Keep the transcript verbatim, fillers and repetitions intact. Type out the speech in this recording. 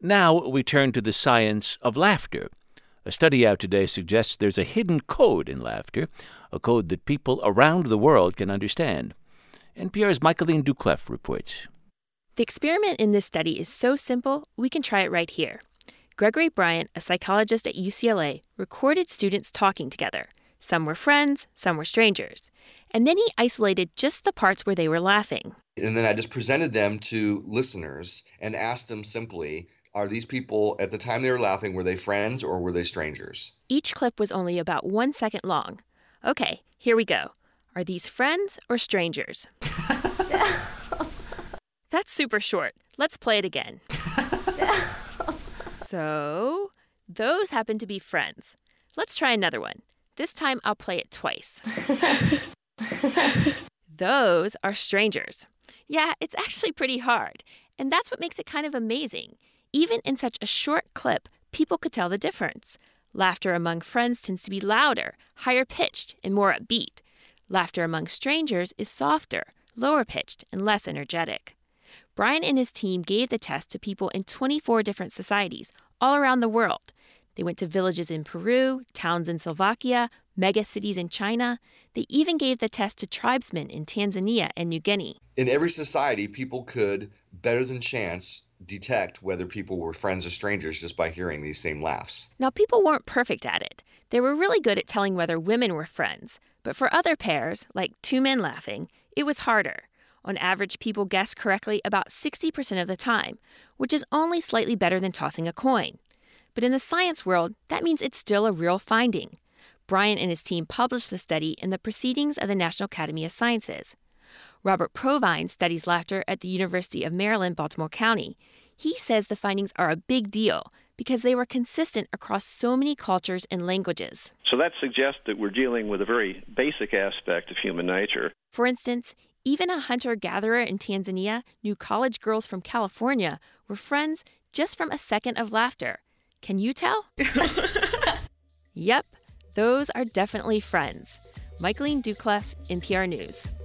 Now we turn to the science of laughter. A study out today suggests there's a hidden code in laughter, a code that people around the world can understand. N P R's Michaeline Doucleff reports. The experiment in this study is so simple, we can try it right here. Gregory Bryant, a psychologist at U C L A, recorded students talking together. Some were friends, some were strangers. And then he isolated just the parts where they were laughing. And then I just presented them to listeners and asked them simply, are these people, at the time they were laughing, were they friends or were they strangers? Each clip was only about one second long. Okay, here we go. Are these friends or strangers? That's super short. Let's play it again. So, those happen to be friends. Let's try another one. This time I'll play it twice. Those are strangers. Yeah, it's actually pretty hard. And that's what makes it kind of amazing. Even in such a short clip, people could tell the difference. Laughter among friends tends to be louder, higher pitched, and more upbeat. Laughter among strangers is softer, lower pitched, and less energetic. Brian and his team gave the test to people in twenty-four different societies all around the world. They went to villages in Peru, towns in Slovakia, megacities in China. They even gave the test to tribesmen in Tanzania and New Guinea. In every society, people could, better than chance, detect whether people were friends or strangers just by hearing these same laughs. Now, people weren't perfect at it. They were really good at telling whether women were friends. But for other pairs, like two men laughing, it was harder. On average, people guessed correctly about sixty percent of the time, which is only slightly better than tossing a coin. But in the science world, that means it's still a real finding. Brian and his team published the study in the Proceedings of the National Academy of Sciences. Robert Provine studies laughter at the University of Maryland, Baltimore County. He says the findings are a big deal because they were consistent across so many cultures and languages. So that suggests that we're dealing with a very basic aspect of human nature. For instance, even a hunter-gatherer in Tanzania knew college girls from California were friends just from a second of laughter. Can you tell? Yep, those are definitely friends. Michaeline Doucleff, N P R News.